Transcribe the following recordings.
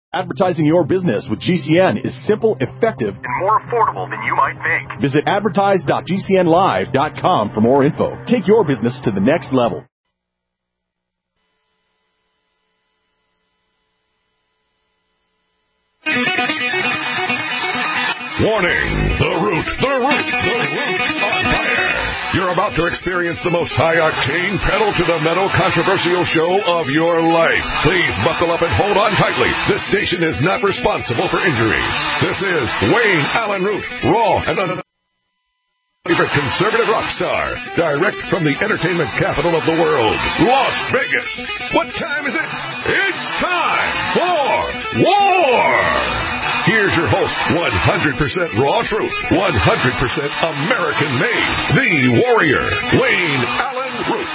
Advertising your business with GCN is simple, effective, and more affordable than you might think. Visit advertise.gcnlive.com for more info. Take your business to the next level. Warning! The Root on fire! You're about to experience the most high-octane, pedal-to-the-metal controversial show of your life. Please buckle up and hold on tightly. This station is not responsible for injuries. This is Wayne Allen Root, raw and favorite conservative rock star, direct from the entertainment capital of the world, Las Vegas. What time is it? It's time for war! Here's your host, 100% raw truth, 100% American-made, the warrior, Wayne Allen Root.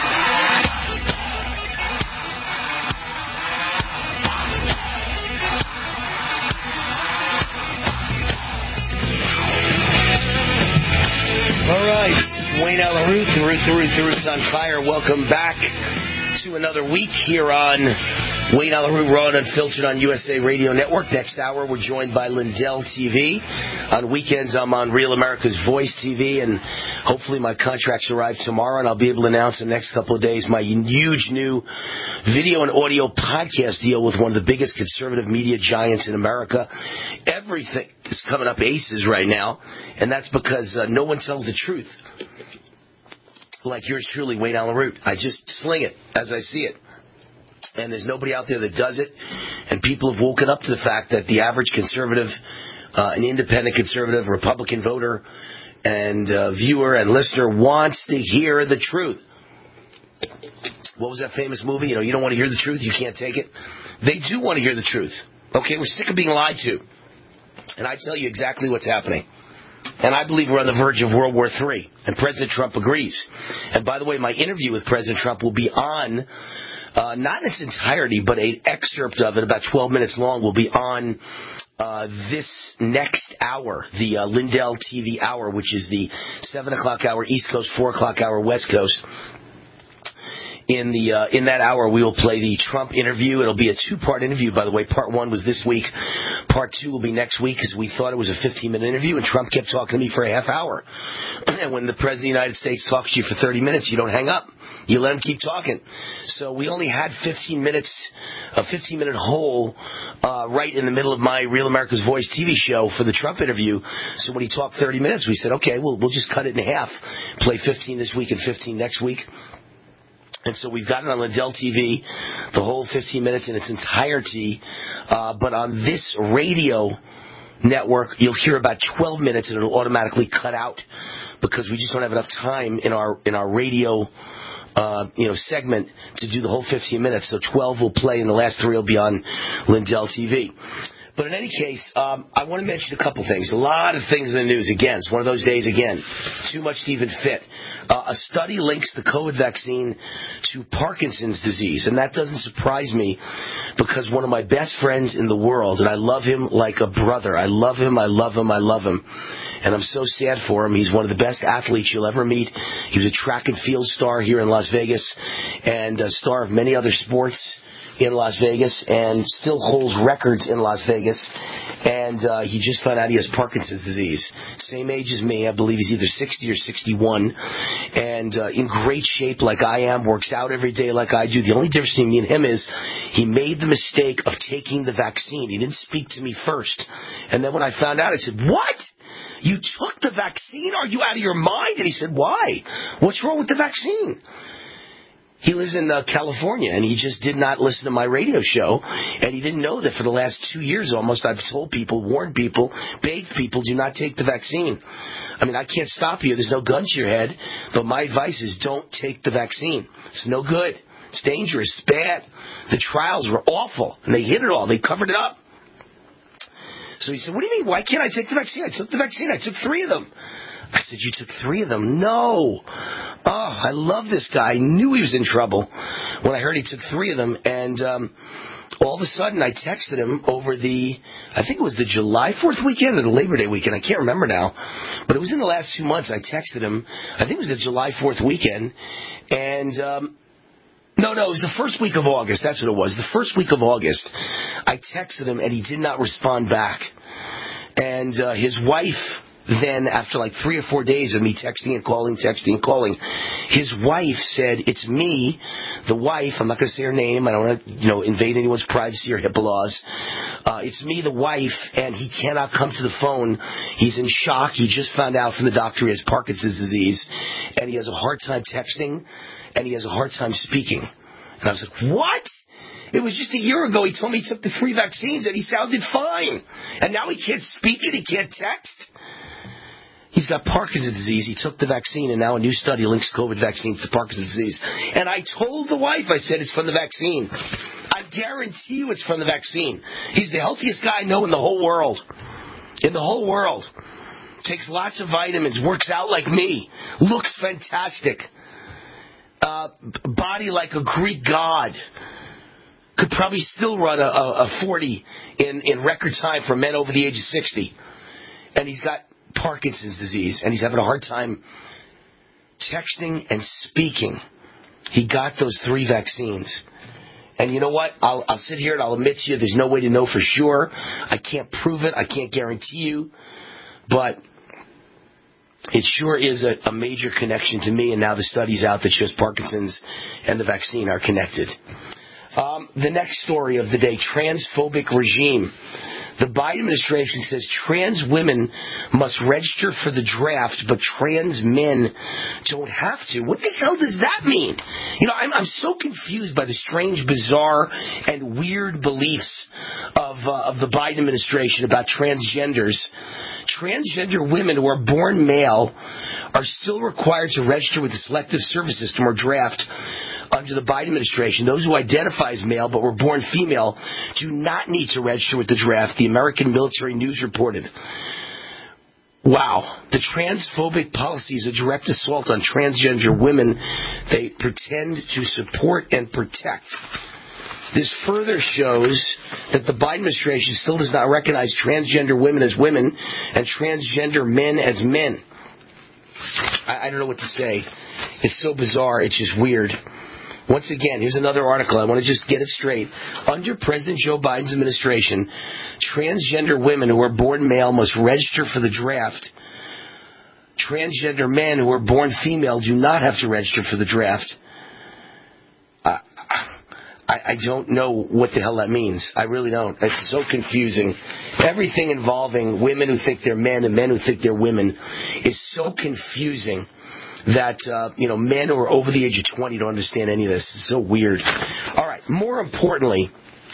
All right, Wayne Allen Root, the Root's on fire. Welcome back to another week here on Wayne Allen Root, Raw and Unfiltered on USA Radio Network. Next hour, we're joined by Lindell TV. On weekends, I'm on Real America's Voice TV, and hopefully my contracts arrive tomorrow, and I'll be able to announce in the next couple of days my huge new video and audio podcast deal with one of the biggest conservative media giants in America. Everything is coming up aces right now, and that's because no one tells the truth. Like yours truly, Wayne Allen Root. I just sling it as I see it. And there's nobody out there that does it. And people have woken up to the fact that the average conservative, an independent conservative, Republican voter, and viewer and listener wants to hear the truth. What was that famous movie? You don't want to hear the truth, you can't take it. They do want to hear the truth. Okay, we're sick of being lied to. And I tell you exactly what's happening. And I believe we're on the verge of World War III. And President Trump agrees. And by the way, my interview with President Trump will be on, not in its entirety, but an excerpt of it, about 12 minutes long, will be on this next hour, the Lindell TV hour, which is the 7 o'clock hour East Coast, 4 o'clock hour West Coast. In that hour, we will play the Trump interview. It'll be a two-part interview, by the way. Part one was this week. Part two will be next week, because we thought it was a 15-minute interview, and Trump kept talking to me for a half hour. And when the President of the United States talks to you for 30 minutes, you don't hang up. You let him keep talking. So we only had 15 minutes, a 15-minute hole right in the middle of my Real America's Voice TV show for the Trump interview. So when he talked 30 minutes, we said, okay, we'll just cut it in half. Play 15 this week and 15 next week. And so we've got it on Lindell TV, the whole 15 minutes in its entirety. But on this radio network, you'll hear about 12 minutes, and it'll automatically cut out because we just don't have enough time in our radio segment to do the whole 15 minutes. So 12 will play, and the last 3 will be on Lindell TV. But in any case, I want to mention a couple things. A lot of things in the news. Again, it's one of those days, again, too much to even fit. A study links the COVID vaccine to Parkinson's disease, and that doesn't surprise me because one of my best friends in the world, and I love him like a brother. I love him. And I'm so sad for him. He's one of the best athletes you'll ever meet. He was a track and field star here in Las Vegas and a star of many other sports in Las Vegas and still holds records in Las Vegas. And he just found out he has Parkinson's disease. Same age as me. I believe he's either 60 or 61. And in great shape like I am, works out every day like I do. The only difference between me and him is he made the mistake of taking the vaccine. He didn't speak to me first. And then when I found out, I said, what? You took the vaccine? Are you out of your mind? And he said, why? What's wrong with the vaccine? He lives in California, and he just did not listen to my radio show, and he didn't know that for the last 2 years almost I've told people, warned people, begged people, do not take the vaccine. I mean, I can't stop you. There's no gun to your head, but my advice is don't take the vaccine. It's no good. It's dangerous. It's bad. The trials were awful, and they hid it all. They covered it up. So he said, what do you mean? Why can't I take the vaccine? I took the vaccine. I took 3 of them. I said, you took 3 of them? No. Oh, I love this guy. I knew he was in trouble when I heard he took 3 of them. And all of a sudden, I texted him over I think it was the July 4th weekend or the Labor Day weekend. I can't remember now. But it was in the last 2 months I texted him. I think it was the July 4th weekend. And no, No, it was the first week of August. That's what it was. The first week of August, I texted him, and he did not respond back. And his wife, then, after like 3 or 4 days of me texting and calling, his wife said, "It's me, the wife." I'm not going to say her name. I don't want to, invade anyone's privacy or HIPAA laws. It's me, the wife, and he cannot come to the phone. He's in shock. He just found out from the doctor he has Parkinson's disease, and he has a hard time texting, and he has a hard time speaking. And I was like, what? It was just a year ago he told me he took the 3 vaccines and he sounded fine. And now he can't speak it, he can't text? He's got Parkinson's disease. He took the vaccine, and now a new study links COVID vaccines to Parkinson's disease. And I told the wife, I said, it's from the vaccine. I guarantee you it's from the vaccine. He's the healthiest guy I know in the whole world. In the whole world. Takes lots of vitamins, works out like me, looks fantastic. Body like a Greek god. Could probably still run a 40 in record time for men over the age of 60. And he's got Parkinson's disease, and he's having a hard time texting and speaking. He got those 3 vaccines. And you know what? I'll sit here and I'll admit to you there's no way to know for sure. I can't prove it. I can't guarantee you. But it sure is a major connection to me, and now the study's out that shows Parkinson's and the vaccine are connected. The next story of the day, transphobic regime. The Biden administration says trans women must register for the draft, but trans men don't have to. What the hell does that mean? I'm so confused by the strange, bizarre, and weird beliefs of the Biden administration about transgenders. Transgender women who are born male are still required to register with the Selective Service System or draft under the Biden administration. Those who identify as male but were born female do not need to register with the draft, the American Military News reported. Wow. The transphobic policy is a direct assault on transgender women they pretend to support and protect. This further shows that the Biden administration still does not recognize transgender women as women and transgender men as men. I don't know what to say. It's so bizarre. It's just weird. Once again, here's another article. I want to just get it straight. Under President Joe Biden's administration, transgender women who are born male must register for the draft. Transgender men who are born female do not have to register for the draft. I don't know what the hell that means. I really don't. It's so confusing. Everything involving women who think they're men and men who think they're women is so confusing that, men who are over the age of 20 don't understand any of this. It's so weird. All right. More importantly,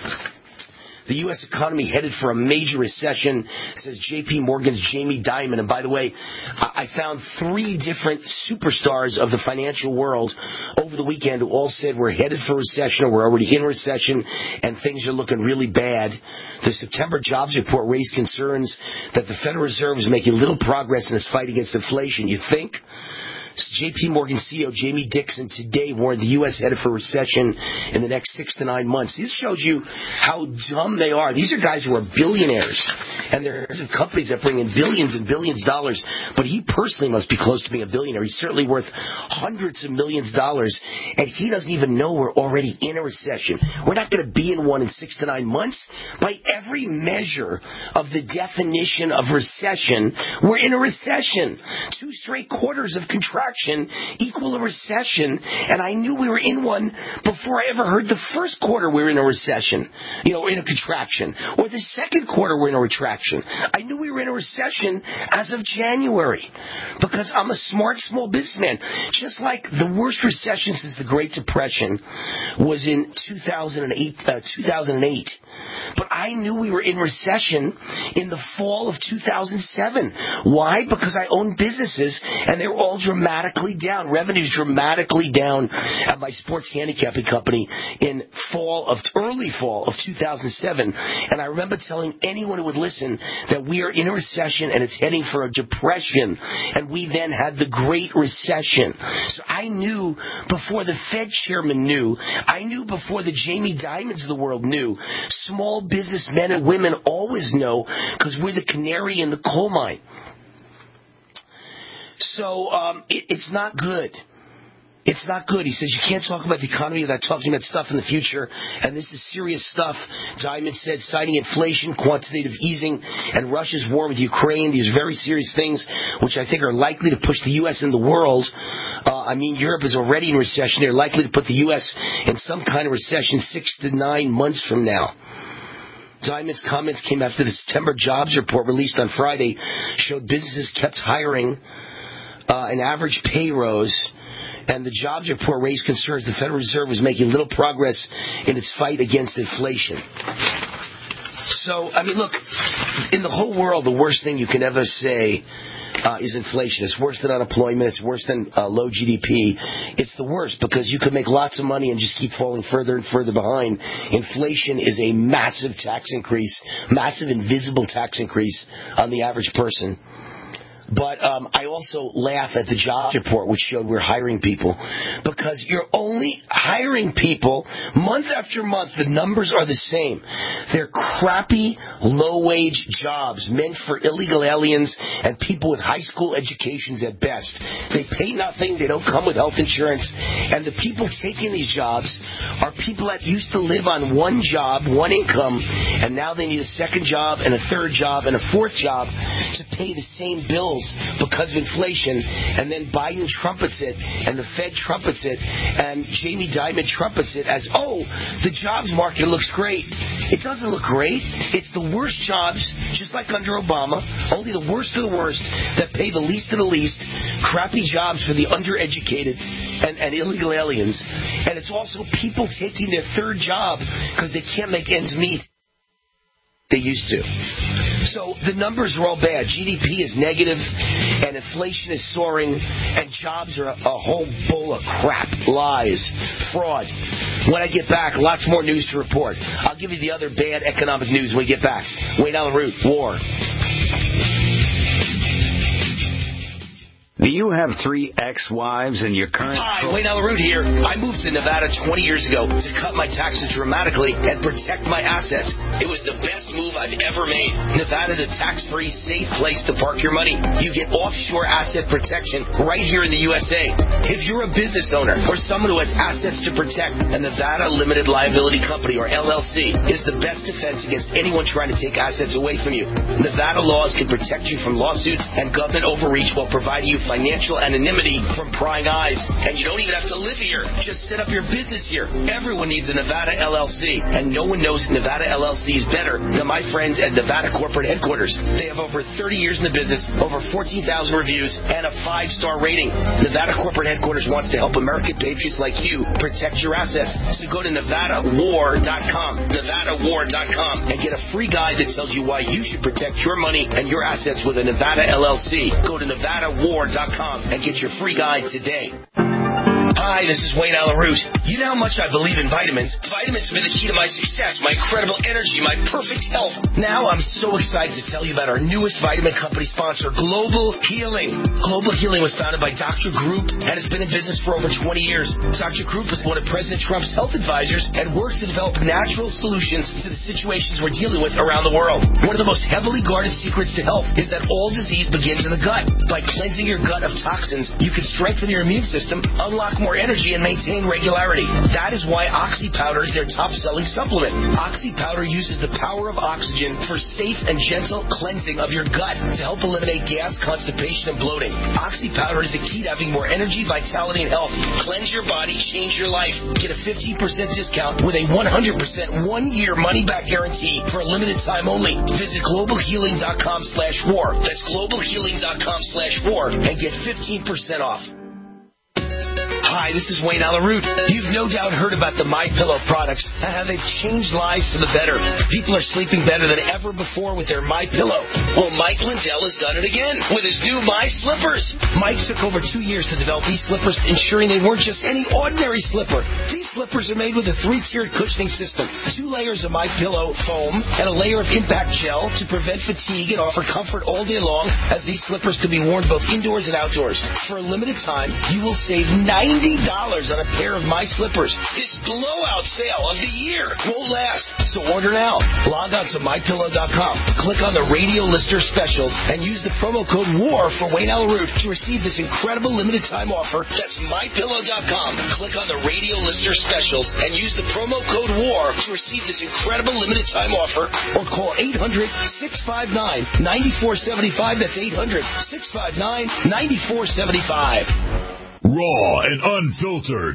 the U.S. economy headed for a major recession, says J.P. Morgan's Jamie Dimon. And by the way, I found 3 different superstars of the financial world over the weekend who all said we're headed for recession or we're already in recession and things are looking really bad. The September jobs report raised concerns that the Federal Reserve is making little progress in its fight against inflation. You think? J.P. Morgan CEO Jamie Dixon today warned the U.S. headed for recession in the next 6 to 9 months. This shows you how dumb they are. These are guys who are billionaires, and there's companies that bring in billions and billions of dollars, but he personally must be close to being a billionaire. He's certainly worth hundreds of millions of dollars, and he doesn't even know we're already in a recession. We're not going to be in one in 6 to 9 months. By every measure of the definition of recession, we're in a recession. 2 straight quarters of contraction equal a recession, and I knew we were in one before I ever heard the first quarter we were in a recession, in a contraction, or the second quarter we're in a retraction. I knew we were in a recession as of January because I'm a smart small businessman. Just like the worst recession since the Great Depression was in 2008. But I knew we were in recession in the fall of 2007. Why? Because I own businesses, and they were all dramatically down. Revenues dramatically down at my sports handicapping company in early fall of 2007. And I remember telling anyone who would listen that we are in a recession and it's heading for a depression. And we then had the Great Recession. So I knew before the Fed chairman knew. I knew before the Jamie Dimons of the world knew. Small business men and women always know because we're the canary in the coal mine. So it's not good. It's not good. He says you can't talk about the economy without talking about stuff in the future, and this is serious stuff. Diamond said, citing inflation, quantitative easing, and Russia's war with Ukraine. These are very serious things, which I think are likely to push the U.S. and the world. Europe is already in recession. They're likely to put the U.S. in some kind of recession 6 to 9 months from now. Diamond's comments came after the September jobs report released on Friday showed businesses kept hiring, an average pay rose, and the jobs report raised concerns the Federal Reserve was making little progress in its fight against inflation. So, look, in the whole world, the worst thing you can ever say is inflation. It's worse than unemployment. It's worse than low GDP. It's the worst because you could make lots of money and just keep falling further and further behind. Inflation is a massive tax increase, massive invisible tax increase on the average person. But I also laugh at the jobs report, which showed we're hiring people, because you're only hiring people month after month. The numbers are the same. They're crappy, low-wage jobs meant for illegal aliens and people with high school educations at best. They pay nothing. They don't come with health insurance. And the people taking these jobs are people that used to live on one job, one income, and now they need a second job and a third job and a fourth job to pay the same bills because of inflation. And then Biden trumpets it, and the Fed trumpets it, and Jamie Dimon trumpets it as, the jobs market looks great. It doesn't look great. It's the worst jobs, just like under Obama, only the worst of the worst that pay the least of the least, crappy jobs for the undereducated and illegal aliens. And it's also people taking their third job because they can't make ends meet. They used to. So the numbers are all bad. GDP is negative, and inflation is soaring, and jobs are a whole bowl of crap, lies, fraud. When I get back, lots more news to report. I'll give you the other bad economic news when we get back. Wayne Allyn Root, war. Do you have 3 ex-wives in your current... Hi, Wayne Allyn Root here. I moved to Nevada 20 years ago to cut my taxes dramatically and protect my assets. It was the best move I've ever made. Nevada's a tax-free, safe place to park your money. You get offshore asset protection right here in the USA. If you're a business owner or someone who has assets to protect, a Nevada Limited Liability Company, or LLC, is the best defense against anyone trying to take assets away from you. Nevada laws can protect you from lawsuits and government overreach while providing you financial anonymity from prying eyes. And you don't even have to live here. Just set up your business here. Everyone needs a Nevada LLC, and no one knows Nevada LLC is better than my friends at Nevada Corporate Headquarters. They have over 30 years in the business, over 14,000 reviews, and a 5-star rating. Nevada Corporate Headquarters wants to help American patriots like you protect your assets. So go to NevadaWar.com, NevadaWar.com, and get a free guide that tells you why you should protect your money and your assets with a Nevada LLC. Go to NevadaWar.com and get your free guide today. Hi, this is Wayne Allyn Root. You know how much I believe in vitamins. Vitamins have been the key to my success, my incredible energy, my perfect health. Now I'm so excited to tell you about our newest vitamin company sponsor, Global Healing. Global Healing was founded by Dr. Group and has been in business for over 20 years. Dr. Group is one of President Trump's health advisors and works to develop natural solutions to the situations we're dealing with around the world. One of the most heavily guarded secrets to health is that all disease begins in the gut. By cleansing your gut of toxins, you can strengthen your immune system, unlock more energy, and maintain regularity. That is why Oxy Powder is their top-selling supplement. Oxy Powder uses the power of oxygen for safe and gentle cleansing of your gut to help eliminate gas, constipation, and bloating. Oxy Powder is the key to having more energy, vitality, and health. Cleanse your body, change your life. Get a 15% discount with a 100% one-year money-back guarantee for a limited time only. Visit globalhealing.com/war. That's globalhealing.com/war and get 15% off. Hi, this is Wayne Allyn Root. You've no doubt heard about the MyPillow products and how they've changed lives for the better. People are sleeping better than ever before with their MyPillow. Well, Mike Lindell has done it again with his new My Slippers. Mike took over 2 years to develop these slippers, ensuring they weren't just any ordinary slipper. These slippers are made with a 3-tiered cushioning system, 2 layers of MyPillow foam, and a layer of impact gel to prevent fatigue and offer comfort all day long, as these slippers can be worn both indoors and outdoors. For a limited time, you will save 90% on a pair of my slippers. This blowout sale of the year won't last. So order now. Log on to MyPillow.com. Click on the radio lister specials and use the promo code WAR for Wayne Allyn Root to receive this incredible limited time offer. That's MyPillow.com. Click on the radio lister specials and use the promo code WAR to receive this incredible limited time offer, or call 800-659-9475. That's 800-659-9475. Raw and unfiltered.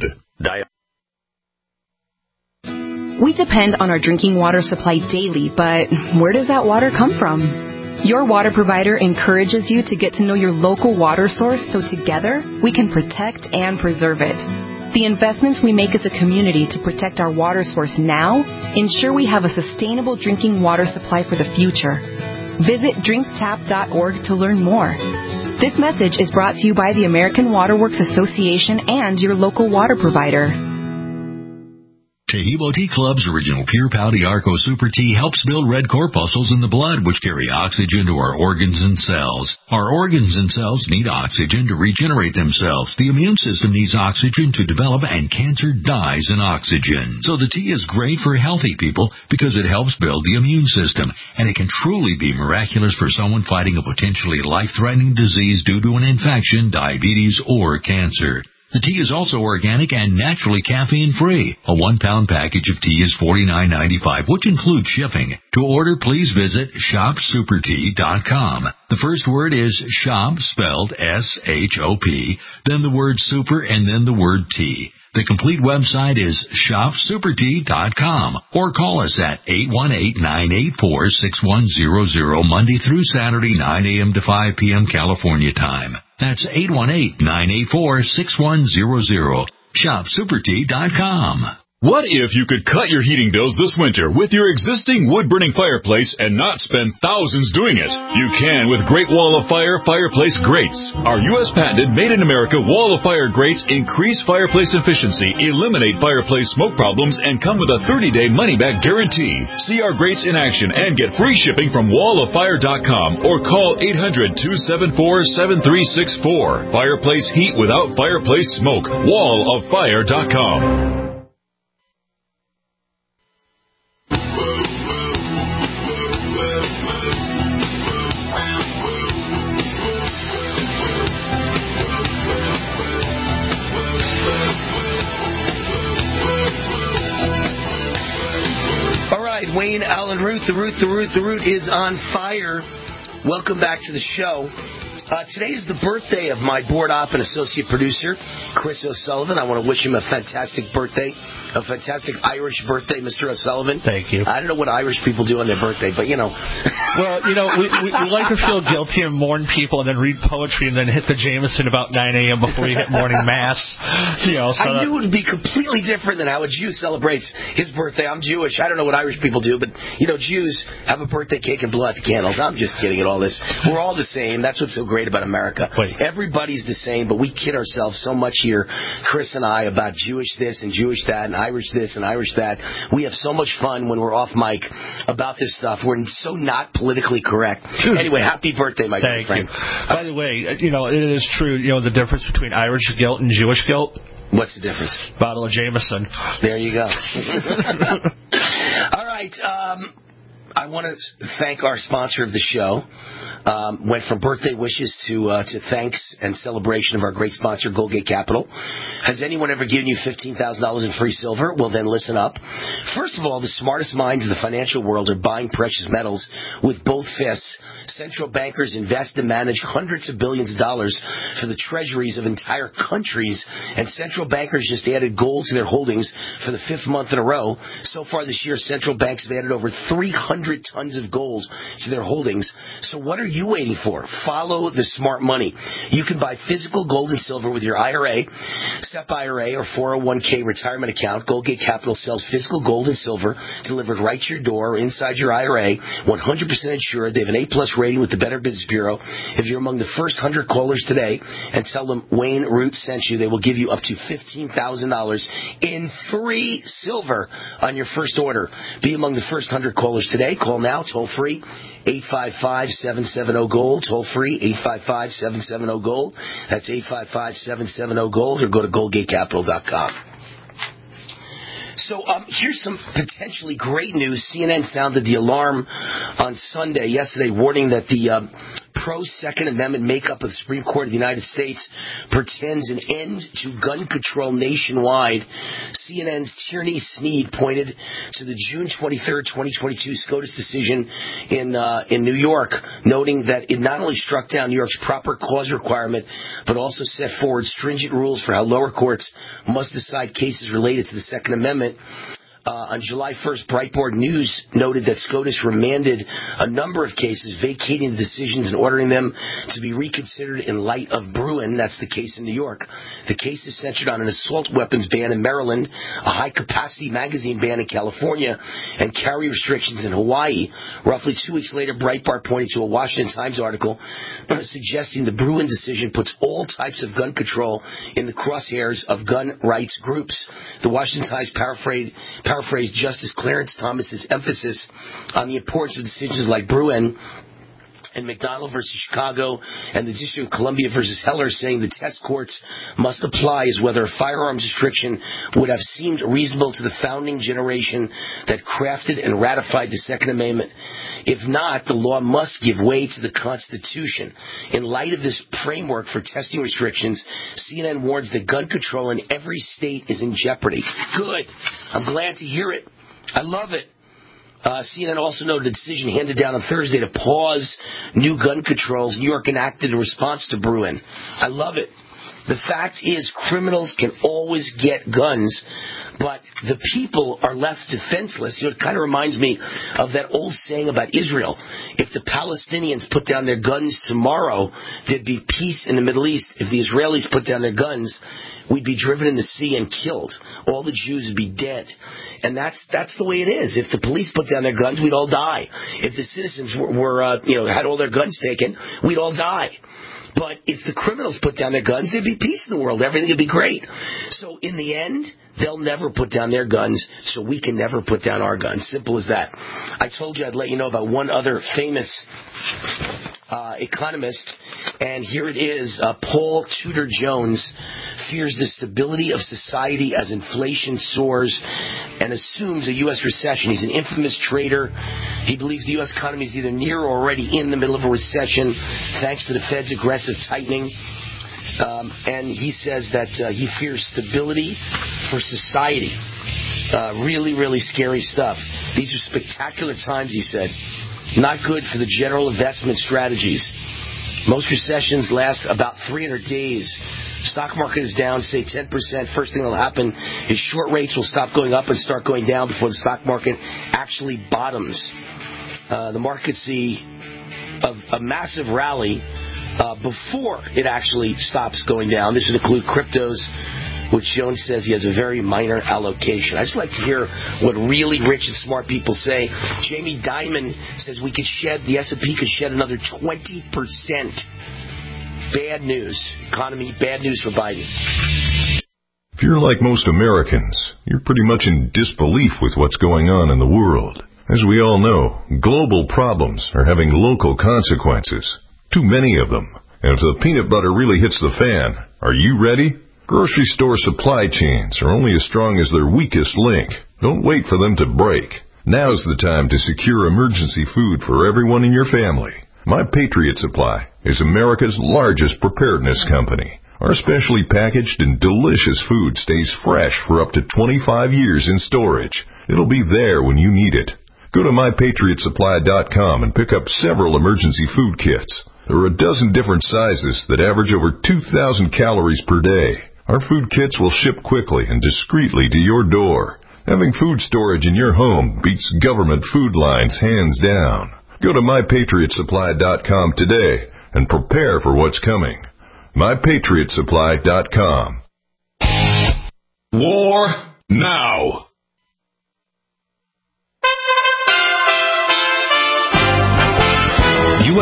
We depend on our drinking water supply daily, but where does that water come from? Your water provider encourages you to get to know your local water source so together we can protect and preserve it. The investments we make as a community to protect our water source now ensure we have a sustainable drinking water supply for the future. Visit drinktap.org to learn more. This message is brought to you by the American Water Works Association and your local water provider. Taheebo Tea Club's original Pure Pouty Arco Super Tea helps build red corpuscles in the blood, which carry oxygen to our organs and cells. Our organs and cells need oxygen to regenerate themselves. The immune system needs oxygen to develop, and cancer dies in oxygen. So the tea is great for healthy people because it helps build the immune system, and it can truly be miraculous for someone fighting a potentially life-threatening disease due to an infection, diabetes, or cancer. The tea is also organic and naturally caffeine-free. A 1-pound package of tea is $49.95, which includes shipping. To order, please visit shopsupertea.com. The first word is shop, spelled S-H-O-P, then the word super, and then the word tea. The complete website is shopsupertea.com, or call us at 818-984-6100, Monday through Saturday, 9 a.m. to 5 p.m. California time. That's 818-984-6100. ShopSuperTea.com. What if you could cut your heating bills this winter with your existing wood-burning fireplace and not spend thousands doing it? You can with Great Wall of Fire fireplace grates. Our U.S. patented made-in-America Wall of Fire grates increase fireplace efficiency, eliminate fireplace smoke problems, and come with a 30-day money-back guarantee. See our grates in action and get free shipping from walloffire.com or call 800-274-7364. Fireplace heat without fireplace smoke. walloffire.com. Wayne Allyn Root. The Root is on fire. Welcome back to the show. Today is the birthday of my board op and associate producer, Chris O'Sullivan. I want to wish him a fantastic birthday, a fantastic Irish birthday, Mr. O'Sullivan. Thank you. I don't know what Irish people do on their birthday, but, you know. Well, you know, we like to feel guilty and mourn people and then read poetry and then hit the Jameson about 9 a.m. before we hit morning mass. You know, so I knew it would be completely different than how a Jew celebrates his birthday. I'm Jewish. I don't know what Irish people do, but, you know, Jews have a birthday cake and blow out the candles. I'm just kidding at all this. We're all the same. That's what's so great about America. Wait. Everybody's the same, but we kid ourselves so much here, Chris and I, about Jewish this and Jewish that and Irish this and Irish that. We have so much fun when we're off mic about this stuff. We're so not politically correct. Anyway, happy birthday, my good friend. By the way, you know, it is true, you know, the difference between Irish guilt and Jewish guilt. What's the difference? Bottle of Jameson. There you go. All right. I want to thank our sponsor of the show. Went from birthday wishes to thanks and celebration of our great sponsor, Goldgate Capital. Has anyone ever given you $15,000 in free silver? Well, then listen up. First of all, the smartest minds in the financial world are buying precious metals with both fists. Central bankers invest and manage hundreds of billions of dollars for the treasuries of entire countries, and central bankers just added gold to their holdings for the 5th month in a row. So far this year, central banks have added over 300 tons of gold to their holdings. So what are you waiting for? Follow the smart money. You can buy physical gold and silver with your IRA, SEP IRA, or 401k retirement account. Goldgate Capital sells physical gold and silver delivered right to your door or inside your IRA, 100% insured. They have an A-plus rating with the Better Business Bureau. If you're among the first 100 callers today and tell them Wayne Root sent you, they will give you up to $15,000 in free silver on your first order. Be among the first 100 callers today. Call now, toll free, 855-770-GOLD. Toll free, 855-770-GOLD. That's 855-770-GOLD, or go to GoldGateCapital.com. So here's some potentially great news. CNN sounded the alarm on yesterday, warning that the pro-Second Amendment makeup of the Supreme Court of the United States portends an end to gun control nationwide. CNN's Tierney Sneed pointed to the June 23rd, 2022 SCOTUS decision in New York, noting that it not only struck down New York's proper cause requirement, but also set forward stringent rules for how lower courts must decide cases related to the Second Amendment. On July 1st, Breitbart News noted that SCOTUS remanded a number of cases, vacating the decisions and ordering them to be reconsidered in light of Bruin. That's the case in New York. The case is centered on an assault weapons ban in Maryland, a high-capacity magazine ban in California, and carry restrictions in Hawaii. Roughly 2 weeks later, Breitbart pointed to a Washington Times article suggesting the Bruin decision puts all types of gun control in the crosshairs of gun rights groups. The Washington Times paraphrased Justice Clarence Thomas's emphasis on the importance of decisions like Bruin and McDonald versus Chicago and the District of Columbia versus Heller, saying the test courts must apply is whether a firearms restriction would have seemed reasonable to the founding generation that crafted and ratified the Second Amendment. If not, the law must give way to the Constitution. In light of this framework for testing restrictions, CNN warns that gun control in every state is in jeopardy. Good. I'm glad to hear it. I love it. CNN also noted a decision handed down on Thursday to pause new gun controls New York enacted in response to Bruin. I love it. The fact is, criminals can always get guns, but the people are left defenseless. It kind of reminds me of that old saying about Israel. If the Palestinians put down their guns tomorrow, there'd be peace in the Middle East. If the Israelis put down their guns, we'd be driven in the sea and killed. All the Jews would be dead. And that's the way it is. If the police put down their guns, we'd all die. If the citizens had all their guns taken, we'd all die. But if the criminals put down their guns, there'd be peace in the world. Everything would be great. So in the end, they'll never put down their guns, so we can never put down our guns. Simple as that. I told you I'd let you know about one other famous economist, and here it is. Paul Tudor Jones fears the stability of society as inflation soars and assumes a U.S. recession. He's an infamous trader. He believes the U.S. economy is either near or already in the middle of a recession thanks to the Fed's aggressive tightening. And he says that he fears stability for society. Really, really scary stuff. These are spectacular times, he said. Not good for the general investment strategies. Most recessions last about 300 days. Stock market is down, say 10%. First thing that will happen is short rates will stop going up and start going down before the stock market actually bottoms. The market see a massive rally before it actually stops going down. This would include cryptos, which Jones says he has a very minor allocation. I just like to hear what really rich and smart people say. Jamie Dimon says the S&P could shed another 20%. Bad news. Economy, bad news for Biden. If you're like most Americans, you're pretty much in disbelief with what's going on in the world. As we all know, global problems are having local consequences. Too many of them. And if the peanut butter really hits the fan, are you ready? Grocery store supply chains are only as strong as their weakest link. Don't wait for them to break. Now's the time to secure emergency food for everyone in your family. My Patriot Supply is America's largest preparedness company. Our specially packaged and delicious food stays fresh for up to 25 years in storage. It'll be there when you need it. Go to MyPatriotSupply.com and pick up several emergency food kits. There are a dozen different sizes that average over 2,000 calories per day. Our food kits will ship quickly and discreetly to your door. Having food storage in your home beats government food lines hands down. Go to MyPatriotSupply.com today and prepare for what's coming. MyPatriotSupply.com. War now.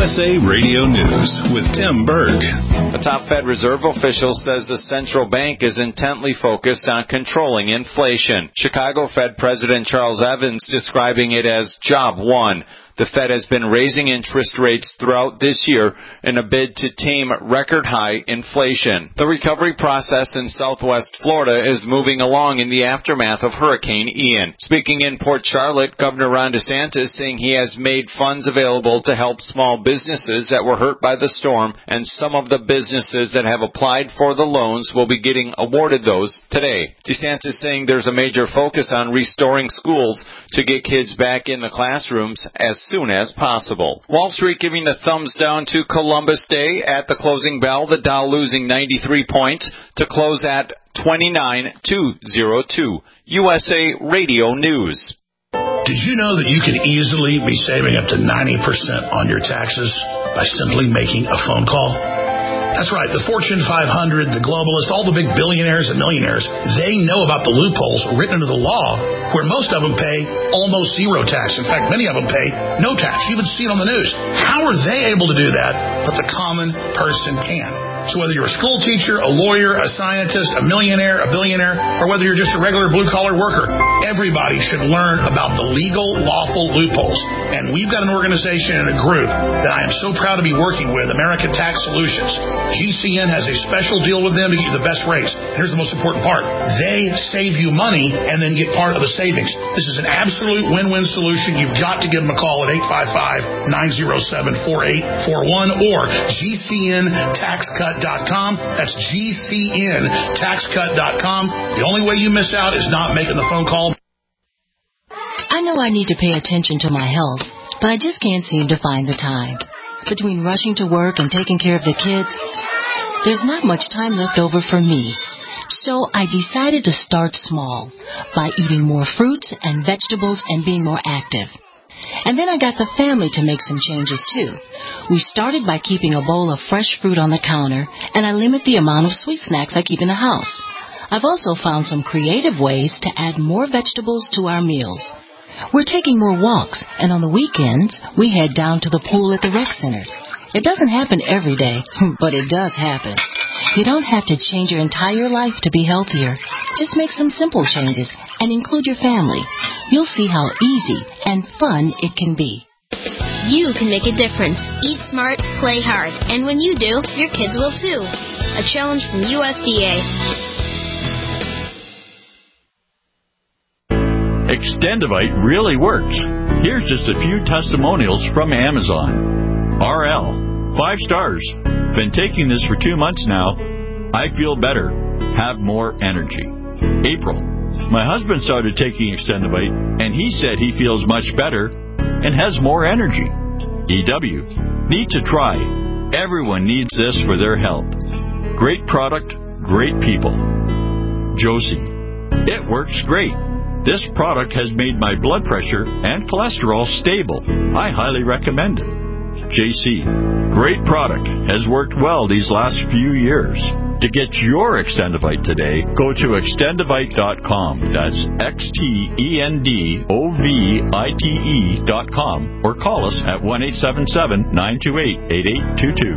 USA Radio News with Tim Berg. A top Fed Reserve official says the central bank is intently focused on controlling inflation. Chicago Fed President Charles Evans describing it as Job 1. The Fed has been raising interest rates throughout this year in a bid to tame record-high inflation. The recovery process in southwest Florida is moving along in the aftermath of Hurricane Ian. Speaking in Port Charlotte, Governor Ron DeSantis saying he has made funds available to help small businesses that were hurt by the storm, and some of the businesses that have applied for the loans will be getting awarded those today. DeSantis saying there's a major focus on restoring schools to get kids back in the classrooms as soon as possible. Wall Street giving the thumbs down to Columbus Day at the closing bell, the Dow losing 93 points to close at 29,202. USA Radio News. Did you know that you could easily be saving up to 90% on your taxes by simply making a phone call? That's right. The Fortune 500, the globalists, all the big billionaires and millionaires, they know about the loopholes written into the law where most of them pay almost zero tax. In fact, many of them pay no tax. You would see it on the news. How are they able to do that, but the common person can? So whether you're a school teacher, a lawyer, a scientist, a millionaire, a billionaire, or whether you're just a regular blue-collar worker, everybody should learn about the legal, lawful loopholes. And we've got an organization and a group that I am so proud to be working with, American Tax Solutions. GCN has a special deal with them to get you the best rates. And here's the most important part. They save you money and then get part of the savings. This is an absolute win-win solution. You've got to give them a call at 855-907-4841 or GCNTaxCut.com. That's GCNTaxCut.com. The only way you miss out is not making the phone call. I know I need to pay attention to my health, but I just can't seem to find the time. Between rushing to work and taking care of the kids, there's not much time left over for me. So I decided to start small by eating more fruits and vegetables and being more active. And then I got the family to make some changes, too. We started by keeping a bowl of fresh fruit on the counter, and I limit the amount of sweet snacks I keep in the house. I've also found some creative ways to add more vegetables to our meals. We're taking more walks, and on the weekends, we head down to the pool at the rec center. It doesn't happen every day, but it does happen. You don't have to change your entire life to be healthier. Just make some simple changes and include your family. You'll see how easy and fun it can be. You can make a difference. Eat smart, play hard. And when you do, your kids will too. A challenge from USDA. Extendivite really works. Here's just a few testimonials from Amazon. RL, 5 stars. Been taking this for 2 months now. I feel better. Have more energy. April, my husband started taking Extendivite, and he said he feels much better and has more energy. EW, need to try. Everyone needs this for their health. Great product, great people. Josie, it works great. This product has made my blood pressure and cholesterol stable. I highly recommend it. JC, great product. Has worked well these last few years. To get your Extendivite today, go to extendivite.com. That's XTENDOVITE.com or call us at 1-877-928-8822.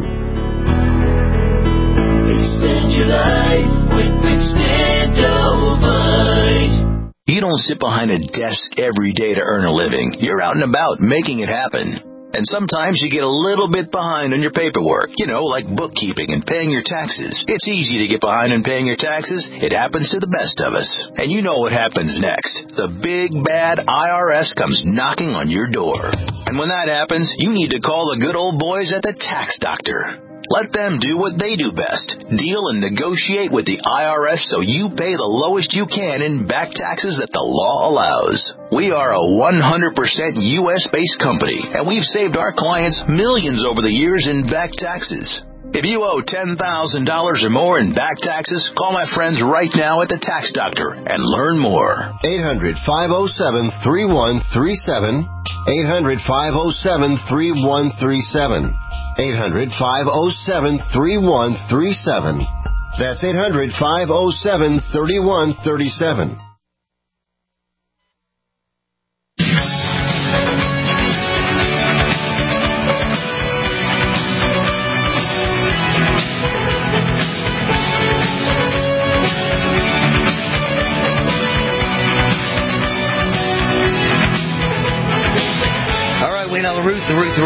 Extend your life with Extendivite. You don't sit behind a desk every day to earn a living. You're out and about making it happen. And sometimes you get a little bit behind on your paperwork, like bookkeeping and paying your taxes. It's easy to get behind on paying your taxes. It happens to the best of us. And you know what happens next. The big, bad IRS comes knocking on your door. And when that happens, you need to call the good old boys at the Tax Doctor. Let them do what they do best. Deal and negotiate with the IRS so you pay the lowest you can in back taxes that the law allows. We are a 100% U.S.-based company, and we've saved our clients millions over the years in back taxes. If you owe $10,000 or more in back taxes, call my friends right now at the Tax Doctor and learn more. 800-507-3137. 800-507-3137. 800-507-3137. That's 800-507-3137.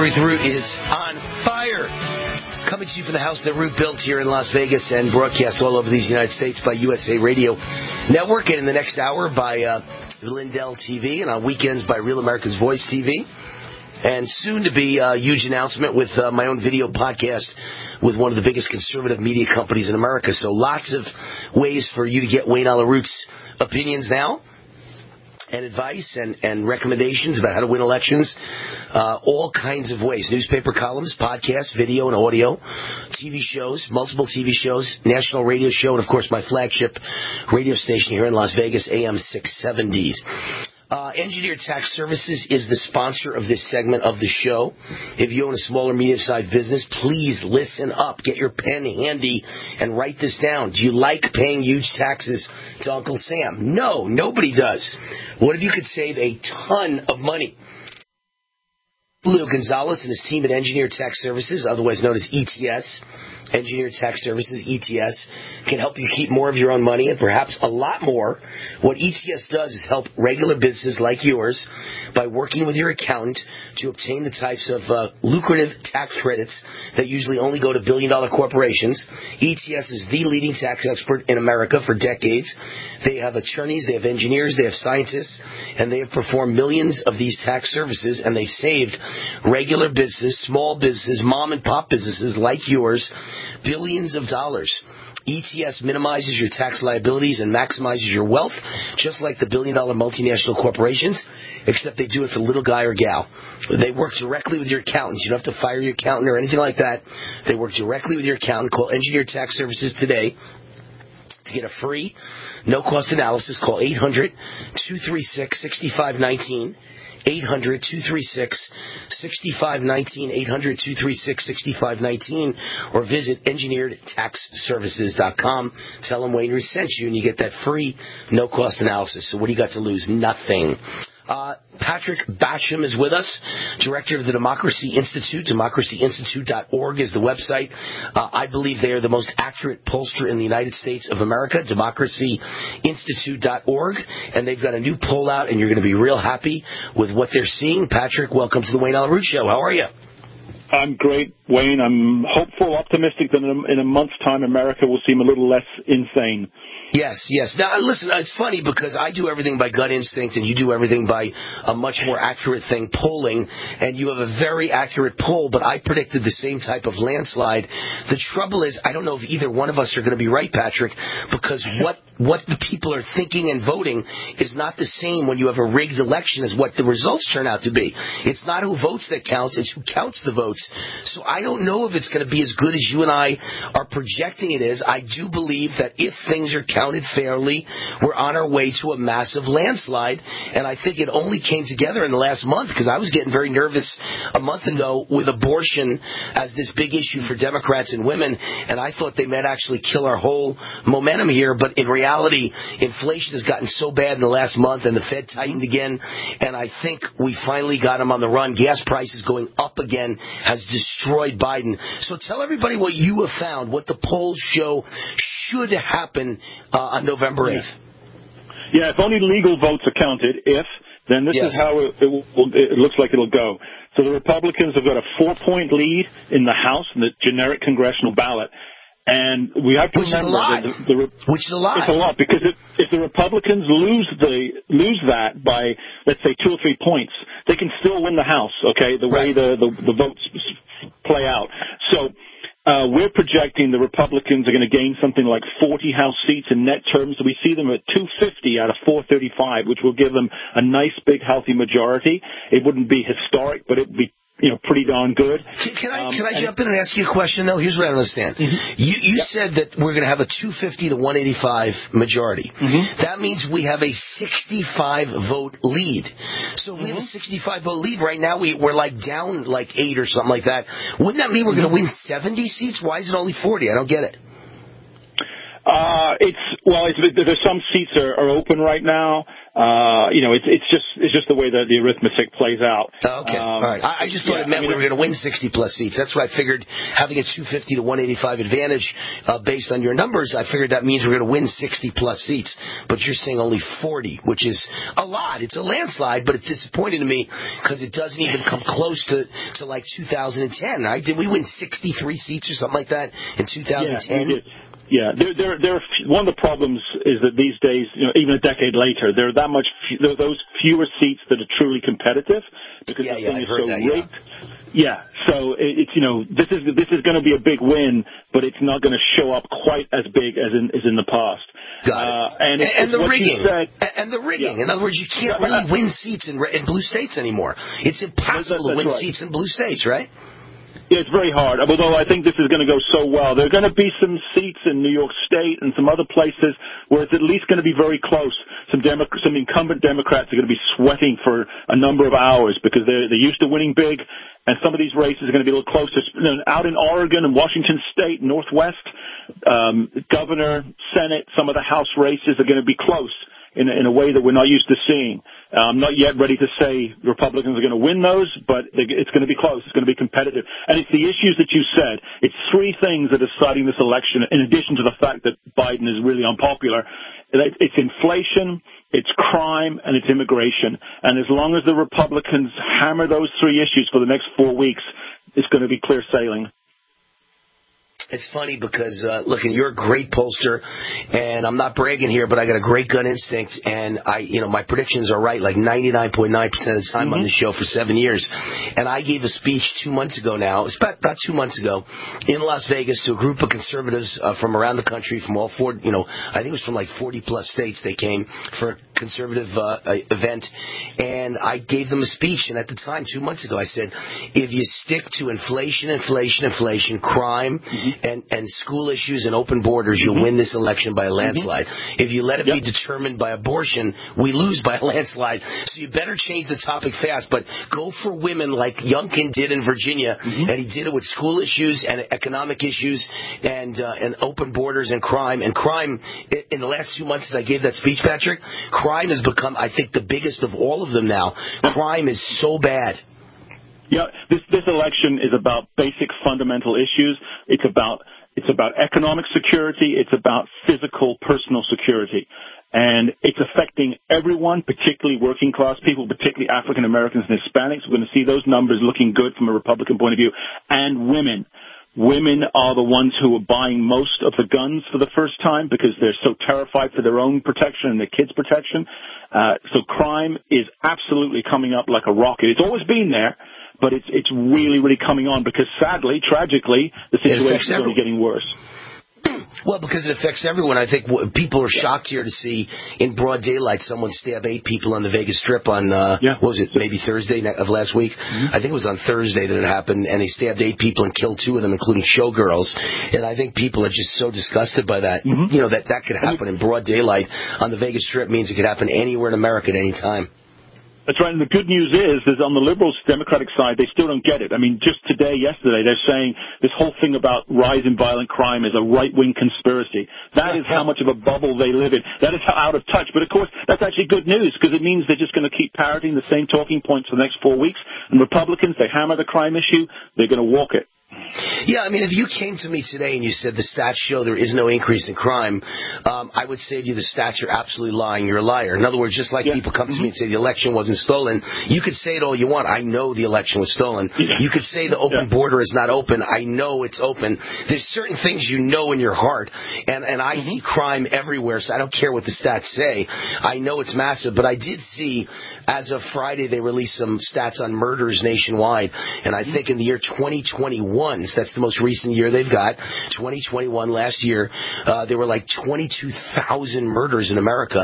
Ruth. The Root is on fire. Coming to you from the house that Root built here in Las Vegas and broadcast all over these United States by USA Radio Network, and in the next hour by Lindell TV, and on weekends by Real America's Voice TV. And soon to be a huge announcement with my own video podcast with one of the biggest conservative media companies in America. So lots of ways for you to get Wayne Allyn Root's opinions now, and advice and recommendations about how to win elections. All kinds of ways. Newspaper columns, podcasts, video and audio, TV shows, multiple TV shows, national radio show, and, of course, my flagship radio station here in Las Vegas, AM 670s. Engineered Tax Services is the sponsor of this segment of the show. If you own a small or medium-sized business, please listen up. Get your pen handy and write this down. Do you like paying huge taxes to Uncle Sam? No, nobody does. What if you could save a ton of money? Leo Gonzalez and his team at Engineered Tax Services, otherwise known as ETS, Engineered Tax Services, ETS, can help you keep more of your own money and perhaps a lot more. What ETS does is help regular businesses like yours by working with your accountant to obtain the types of lucrative tax credits that usually only go to billion-dollar corporations. ETS is the leading tax expert in America for decades. They have attorneys, they have engineers, they have scientists, and they have performed millions of these tax services, and they've saved regular business, small business, mom-and-pop businesses like yours billions of dollars. ETS minimizes your tax liabilities and maximizes your wealth, just like the billion-dollar multinational corporations, except they do it for the little guy or gal. They work directly with your accountants. You don't have to fire your accountant or anything like that. They work directly with your accountant. Call Engineered Tax Services today to get a free, no-cost analysis. Call 800-236-6519. 800-236-6519, 800-236-6519, or visit engineeredtaxservices.com. Tell them Wayne Root sent you, and you get that free, no-cost analysis. So what do you got to lose? Nothing. Patrick Basham is with us, director of the Democracy Institute. DemocracyInstitute.org is the website. I believe they are the most accurate pollster in the United States of America, DemocracyInstitute.org. And they've got a new poll out, and you're going to be real happy with what they're seeing. Patrick, welcome to the Wayne Allyn Root Show. How are you? I'm great, Wayne. I'm hopeful, optimistic that in a month's time America will seem a little less insane. Yes. Now, listen, it's funny because I do everything by gut instinct and you do everything by a much more accurate thing, polling, and you have a very accurate poll, but I predicted the same type of landslide. The trouble is, I don't know if either one of us are going to be right, Patrick, because what the people are thinking and voting is not the same when you have a rigged election as what the results turn out to be. It's not who votes that counts, it's who counts the votes. So I don't know if it's going to be as good as you and I are projecting it is. I do believe that if things are counted fairly, we're on our way to a massive landslide, and I think it only came together in the last month because I was getting very nervous a month ago with abortion as this big issue for Democrats and women, and I thought they might actually kill our whole momentum here, but in reality, inflation has gotten so bad in the last month, and the Fed tightened again, and I think we finally got them on the run. Gas prices going up again has destroyed Biden. So tell everybody what you have found, what the polls show should happen on November 8th. Yeah, if only legal votes are counted, then this is how it looks like it'll go. So the Republicans have got a 4-point lead in the House in the generic congressional ballot. And we have to remember which is a lot. It's a lot because if the Republicans lose that by, let's say, 2 or 3 points, they can still win the House. Okay, the way the votes play out. So we're projecting the Republicans are going to gain something like 40 House seats in net terms. So we see them at 250 out of 435, which will give them a nice, big, healthy majority. It wouldn't be historic, but it would be pretty darn good. Can I jump in and ask you a question, though? Here's what I don't understand. Mm-hmm. You said that we're going to have a 250 to 185 majority. Mm-hmm. That means we have a 65-vote lead. So we have a 65-vote lead. Right now, we're like down like 8 or something like that. Wouldn't that mean we're going to win 70 seats? Why is it only 40? I don't get it. There's some seats are open right now. It's just the way that the arithmetic plays out. Okay, all right. I just thought it meant we were going to win 60 plus seats. That's what I figured. Having a 250 to 185 advantage based on your numbers, I figured that means we're going to win 60 plus seats. But you're saying only 40, which is a lot. It's a landslide, but it's disappointing to me because it doesn't even come close to like 2010. Right? Did we win 63 seats or something like that in 2010? Yeah, yeah, one of the problems is that these days, even a decade later, there are those fewer seats that are truly competitive because the thing is so rigged. Yeah, so this is going to be a big win, but it's not going to show up quite as big as in the past. Got it. And the rigging. And the rigging. Yeah. In other words, you can't really win seats in blue states anymore. It's impossible to win seats in blue states, right? Yeah, it's very hard, although I think this is going to go so well. There are going to be some seats in New York State and some other places where it's at least going to be very close. Some incumbent Democrats are going to be sweating for a number of hours because they're used to winning big, and some of these races are going to be a little closer. Out in Oregon and Washington State, Northwest, governor, Senate, some of the House races are going to be close in a way that we're not used to seeing. I'm not yet ready to say Republicans are going to win those, but it's going to be close. It's going to be competitive. And it's the issues that you said. It's three things that are deciding this election, in addition to the fact that Biden is really unpopular. It's inflation, it's crime, and it's immigration. And as long as the Republicans hammer those three issues for the next 4 weeks, it's going to be clear sailing. It's funny because, look, you're a great pollster, and I'm not bragging here, but I got a great gun instinct, and my predictions are right, like 99.9% of the time on the show for 7 years. And I gave a speech 2 months ago now, it's about 2 months ago, in Las Vegas to a group of conservatives from around the country, from all four, I think it was from like 40 plus states they came for a conservative event, and I gave them a speech, and at the time, 2 months ago, I said, if you stick to inflation, crime, and school issues and open borders, you'll win this election by a landslide. If you let it be determined by abortion, we lose by a landslide. So you better change the topic fast, but go for women like Youngkin did in Virginia, and he did it with school issues and economic issues and open borders and crime. And crime, in the last 2 months as I gave that speech, Patrick, crime has become, I think, the biggest of all of them now. Crime is so bad. Yeah, this election is about basic fundamental issues. It's about economic security. It's about physical, personal security. And it's affecting everyone, particularly working class people, particularly African Americans and Hispanics. We're going to see those numbers looking good from a Republican point of view. And women. Women are the ones who are buying most of the guns for the first time because they're so terrified for their own protection and their kids' protection. So crime is absolutely coming up like a rocket. It's always been there, but it's really, really coming on because sadly, tragically, the situation is only getting worse. Well, because it affects everyone. I think people are shocked here to see in broad daylight someone stab 8 people on the Vegas Strip on, what was it, maybe Thursday of last week? I think it was on Thursday that it happened, and they stabbed 8 people and killed 2 of them, including showgirls. And I think people are just so disgusted by that. That could happen in broad daylight on the Vegas Strip means it could happen anywhere in America at any time. That's right, and the good news is on the liberals' Democratic side, they still don't get it. I mean, just yesterday, they're saying this whole thing about rise in violent crime is a right-wing conspiracy. That is how much of a bubble they live in. That is how out of touch. But, of course, that's actually good news because it means they're just going to keep parroting the same talking points for the next 4 weeks. And Republicans, they hammer the crime issue, they're going to walk it. Yeah, I mean, if you came to me today and you said the stats show there is no increase in crime, I would say to you the stats are absolutely lying. You're a liar. In other words, just like people come to me and say the election wasn't stolen, you could say it all you want. I know the election was stolen. You could say the open border is not open. I know it's open. There's certain things you know in your heart, and I see crime everywhere, so I don't care what the stats say. I know it's massive, but I did see, as of Friday, they released some stats on murders nationwide, and I think in the year 2021, so that's the most recent year they've got, 2021, last year, there were like 22,000 murders in America.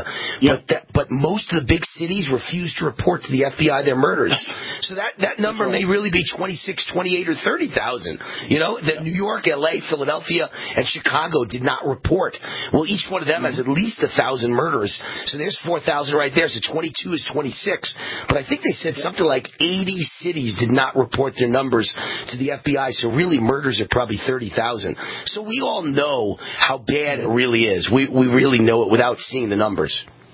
But most of the big cities refused to report to the FBI their murders. So that number may really be 26, 28, or 30,000. That New York, LA, Philadelphia, and Chicago did not report. Well, each one of them has at least 1,000 murders. So there's 4,000 right there. So 22 is 26. But I think they said something like 80 cities did not report their numbers to the FBI. So really, murders are probably 30,000. So we all know how bad it really is. We really know it without seeing the numbers.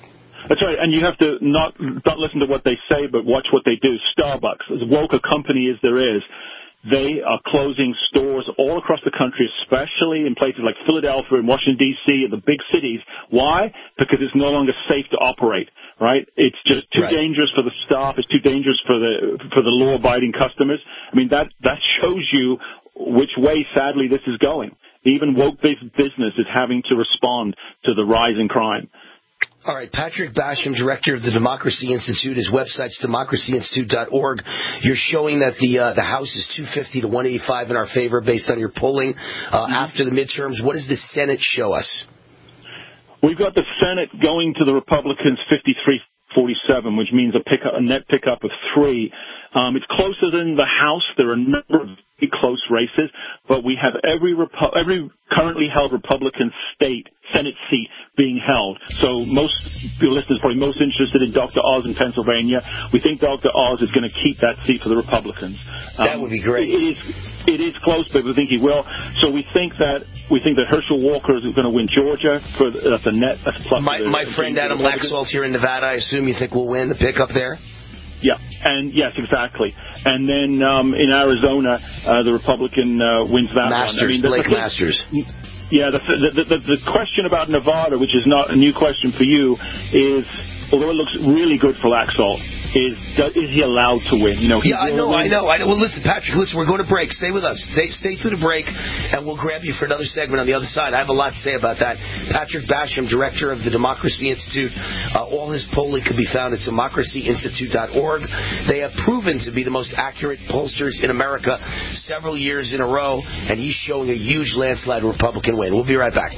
That's right, and you have to not listen to what they say, but watch what they do. Starbucks, as woke a company as there is, they are closing stores all across the country, especially in places like Philadelphia and Washington, D.C., and the big cities. Why? Because it's no longer safe to operate, right? It's just too dangerous for the staff. It's too dangerous for the law-abiding customers. I mean, that shows you which way, sadly, this is going. Even woke-based business is having to respond to the rise in crime. All right, Patrick Basham, director of the Democracy Institute. His website's democracyinstitute.org. You're showing that the House is 250 to 185 in our favor based on your polling after the midterms. What does the Senate show us? We've got the Senate going to the Republicans 53-47, which means a net pickup of 3. It's closer than the House. There are a number of close races, but we have every currently held Republican Senate seat being held. So most listeners are probably most interested in Dr. Oz in Pennsylvania. We think Dr. Oz is going to keep that seat for the Republicans. That would be great. It is close, but we think he will. So we think that Herschel Walker is going to win Georgia. That's a net. That's plus. My friend Adam Laxalt here in Nevada. I assume you think we'll win the pickup there. Yeah, and yes, exactly. And then in Arizona, the Republican wins that Masters, one. Blake Masters. Yeah, the question about Nevada, which is not a new question for you, is although it looks really good for Laxalt, is he allowed to win? You know, I know. Well, listen, Patrick, we're going to break. Stay with us. Stay through the break, and we'll grab you for another segment on the other side. I have a lot to say about that. Patrick Basham, director of the Democracy Institute. All his polling can be found at democracyinstitute.org. They have proven to be the most accurate pollsters in America several years in a row, and he's showing a huge landslide Republican win. We'll be right back.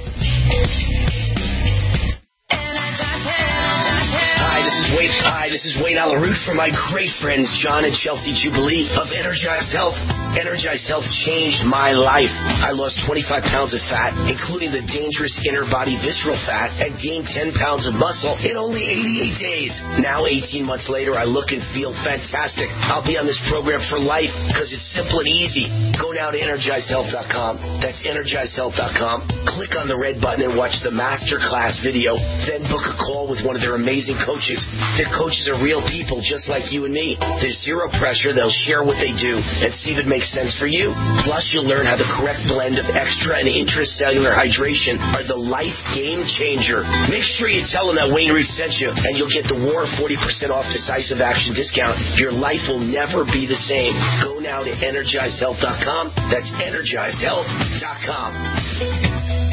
Hi, this is Wayne Allyn Root from my great friends John and Chelsea Jubilee of Energized Health. Energized Health changed my life. I lost 25 pounds of fat, including the dangerous inner body visceral fat, and gained 10 pounds of muscle in only 88 days. Now, 18 months later, I look and feel fantastic. I'll be on this program for life because it's simple and easy. Go now to EnergizedHealth.com. That's EnergizedHealth.com. Click on the red button and watch the masterclass video. Then book a call with one of their amazing coaches. Their coaches are real people just like you and me. There's zero pressure. They'll share what they do and see if it makes sense for you. Plus, you'll learn how the correct blend of extra and intracellular hydration are the life game changer. Make sure you tell them that Wayne Root sent you, and you'll get the War 40% off decisive action discount. Your life will never be the same. Go now to EnergizedHealth.com. That's EnergizedHealth.com.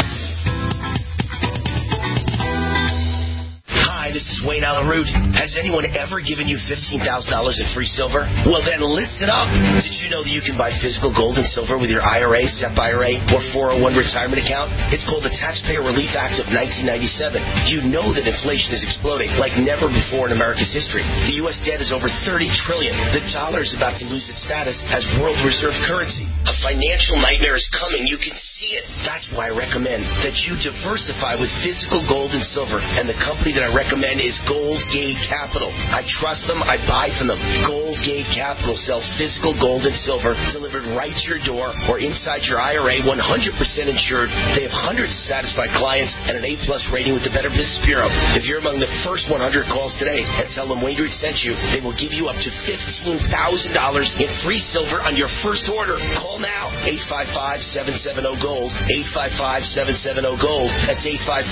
Hi, this is Wayne Allyn Root. Has anyone ever given you $15,000 in free silver? Well, then listen up. Did you know that you can buy physical gold and silver with your IRA, SEP IRA, or 401 retirement account? It's called the Taxpayer Relief Act of 1997. You know that inflation is exploding like never before in America's history. The U.S. debt is over $30 trillion. The dollar is about to lose its status as world reserve currency. A financial nightmare is coming. You can see it. That's why I recommend that you diversify with physical gold and silver. And the company that I recommend is Goldgate Capital. I trust them. I buy from them. Goldgate Capital sells physical gold and silver delivered right to your door or inside your IRA, 100% insured. They have hundreds of satisfied clients and an A-plus rating with the Better Business Bureau. If you're among the first 100 calls today and tell them Wayne Root sent you, they will give you up to $15,000 in free silver on your first order. Call now. 855-770-GOLD. 855-770-GOLD. That's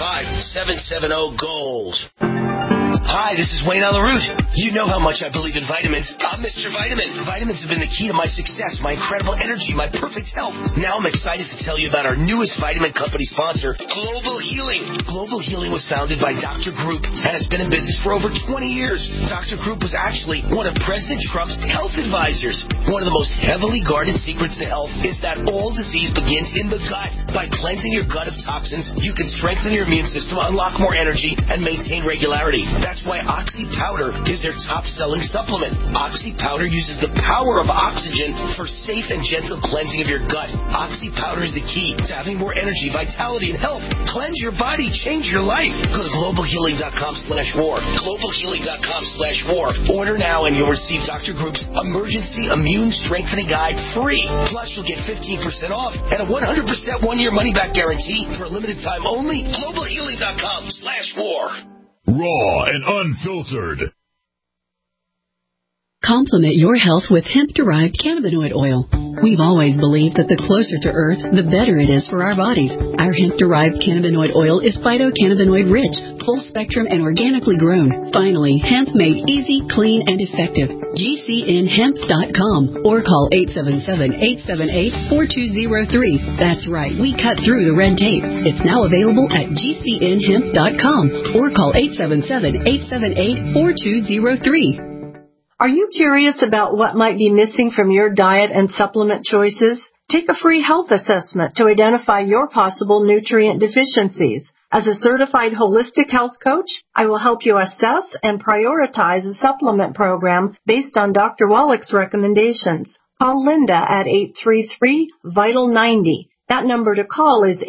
855-770-GOLD. Hi, this is Wayne Allyn Root. You know how much I believe in vitamins. I'm Mr. Vitamin. Vitamins have been the key to my success, my incredible energy, my perfect health. Now I'm excited to tell you about our newest vitamin company sponsor, Global Healing. Global Healing was founded by Dr. Group and has been in business for over 20 years. Dr. Group was actually one of President Trump's health advisors. One of the most heavily guarded secrets to health is that all disease begins in the gut. By cleansing your gut of toxins, you can strengthen your immune system, unlock more energy, and maintain regularity. That's why Oxy Powder is their top-selling supplement. Oxy Powder uses the power of oxygen for safe and gentle cleansing of your gut. Oxy Powder is the key to having more energy, vitality, and health. Cleanse your body. Change your life. Go to globalhealing.com/war. globalhealing.com/war. Order now and you'll receive Dr. Group's Emergency Immune Strengthening Guide free. Plus, you'll get 15% off and a 100% one-year money-back guarantee for a limited time only. globalhealing.com/war. raw and unfiltered. Complement your health with hemp-derived cannabinoid oil. We've always believed that the closer to Earth, the better it is for our bodies. Our hemp-derived cannabinoid oil is phytocannabinoid-rich, full-spectrum, and organically grown. Finally, hemp made easy, clean, and effective. GCNhemp.com or call 877-878-4203. That's right, we cut through the red tape. It's now available at GCNhemp.com or call 877-878-4203. Are you curious about what might be missing from your diet and supplement choices? Take a free health assessment to identify your possible nutrient deficiencies. As a certified holistic health coach, I will help you assess and prioritize a supplement program based on Dr. Wallach's recommendations. Call Linda at 833-VITAL-90. That number to call is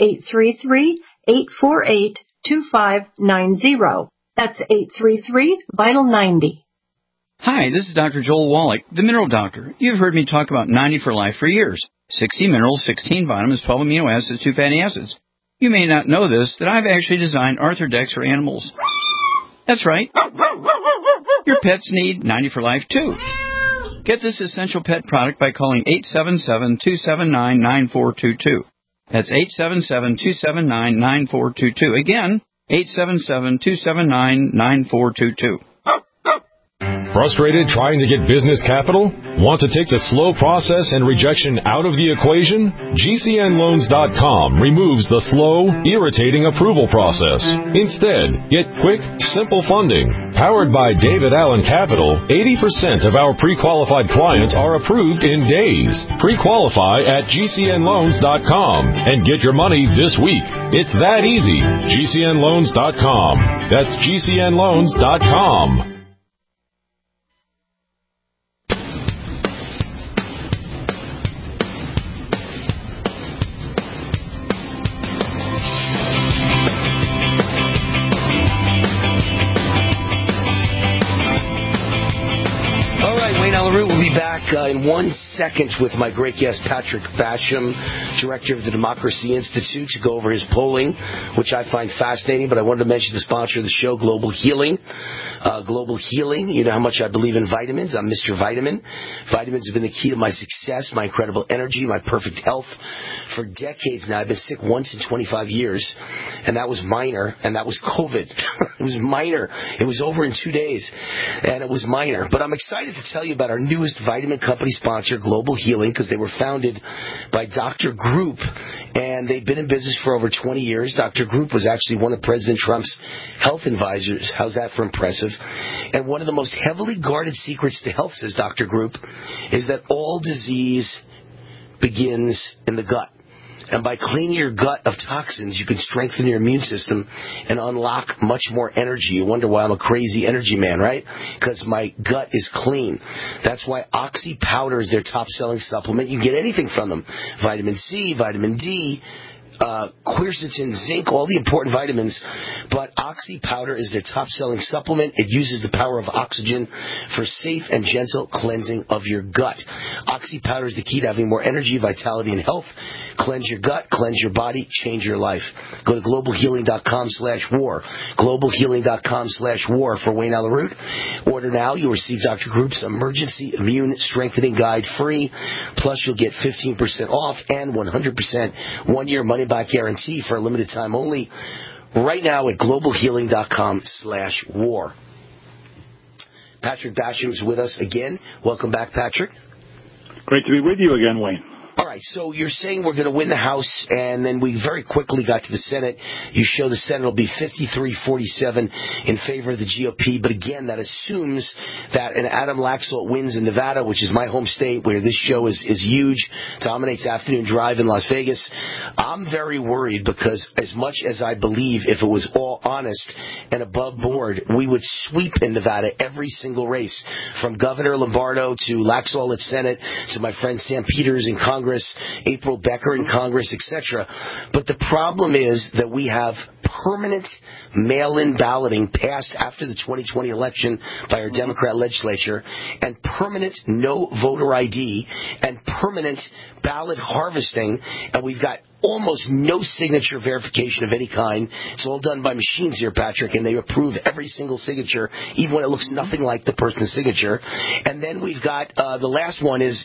833-848-2590. That's 833-VITAL-90. Hi, this is Dr. Joel Wallach, the Mineral Doctor. You've heard me talk about 90 for Life for years. 60 minerals, 16 vitamins, 12 amino acids, 2 fatty acids. You may not know this, that I've actually designed Arthrodex for animals. That's right. Your pets need 90 for Life, too. Get this essential pet product by calling 877-279-9422. That's 877-279-9422. Again, 877-279-9422. Frustrated trying to get business capital? Want to take the slow process and rejection out of the equation? GCNloans.com removes the slow, irritating approval process. Instead, get quick, simple funding. Powered by David Allen Capital, 80% of our pre-qualified clients are approved in days. Pre-qualify at GCNloans.com and get your money this week. It's that easy. GCNloans.com. That's GCNloans.com. In 1 second with my great guest, Patrick Basham, director of the Democracy Institute, to go over his polling, which I find fascinating. But I wanted to mention the sponsor of the show, Global Healing. Global Healing, you know how much I believe in vitamins. I'm Mr. Vitamin. Vitamins have been the key to my success, my incredible energy, my perfect health. For decades now, I've been sick once in 25 years, and that was minor, and that was COVID. It was minor. It was over in 2 days, and it was minor. But I'm excited to tell you about our newest vitamin company sponsor, Global Healing, because they were founded by Dr. Group, and they've been in business for over 20 years. Dr. Group was actually one of President Trump's health advisors. How's that for impressive? And one of the most heavily guarded secrets to health, says Dr. Group, is that all disease begins in the gut. And by cleaning your gut of toxins, you can strengthen your immune system and unlock much more energy. You wonder why I'm a crazy energy man, right? Because my gut is clean. That's why Oxy Powder is their top-selling supplement. You can get anything from them. Vitamin C, vitamin D, quercetin, zinc, all the important vitamins. But Oxy Powder is their top-selling supplement. It uses the power of oxygen for safe and gentle cleansing of your gut. Oxy Powder is the key to having more energy, vitality, and health. Cleanse your gut, cleanse your body, change your life. Go to globalhealing.com/war. Globalhealing.com/war for Wayne Allyn Root. Order now. You'll receive Dr. Group's Emergency Immune Strengthening Guide free. Plus, you'll get 15% off and 100% one-year money-back guarantee for a limited time only. Right now at globalhealing.com/war. Patrick Basham's with us again. Welcome back, Patrick. Great to be with you again, Wayne. All right, so you're saying we're going to win the House, and then we very quickly got to the Senate. You show the Senate will be 53-47 in favor of the GOP, but again, that assumes that an Adam Laxalt wins in Nevada, which is my home state, where this show is huge, dominates Afternoon Drive in Las Vegas. I'm very worried because as much as I believe if it was all honest and above board, we would sweep in Nevada every single race, from Governor Lombardo to Laxalt at Senate to my friend Sam Peters in Congress, April Becker in Congress, etc. But the problem is that we have permanent mail-in balloting passed after the 2020 election by our Democrat legislature, and permanent no voter ID, and permanent ballot harvesting, and we've got almost no signature verification of any kind. It's all done by machines here, Patrick, and they approve every single signature, even when it looks nothing like the person's signature. And then we've got the last one is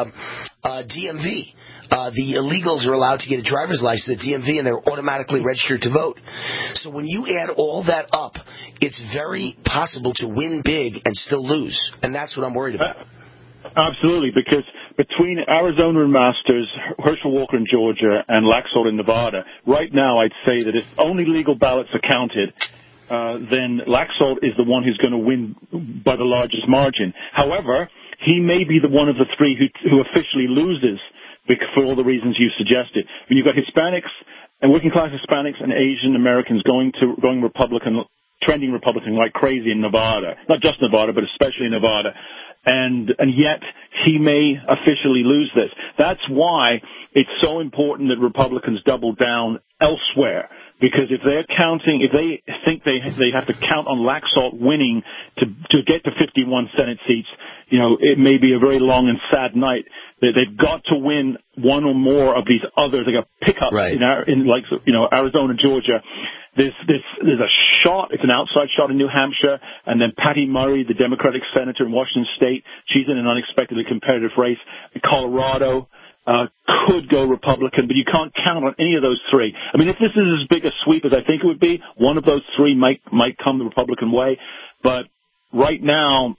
DMV. The illegals are allowed to get a driver's license at DMV, and they're automatically registered to vote. So when you add all that up, it's very possible to win big and still lose, and that's what I'm worried about. Absolutely, because between Arizona and Masters, Herschel Walker in Georgia, and Laxalt in Nevada, right now I'd say that if only legal ballots are counted, then Laxalt is the one who's going to win by the largest margin. However, he may be the one of the three who officially loses, for all the reasons you suggested. When you've got Hispanics and working class Hispanics and Asian Americans going Republican, trending Republican like crazy in Nevada, not just Nevada, but especially Nevada, and yet he may officially lose this. That's why it's so important that Republicans double down elsewhere. Because if they think they have to count on Laxalt winning to get to 51 Senate seats, it may be a very long and sad night. They've got to win one or more of these others. They got pickups in Arizona, Georgia. There's a shot. It's an outside shot in New Hampshire, and then Patty Murray, the Democratic senator in Washington State, she's in an unexpectedly competitive race. Colorado could go Republican, but you can't count on any of those three. I mean, if this is as big a sweep as I think it would be, one of those three might come the Republican way. But right now,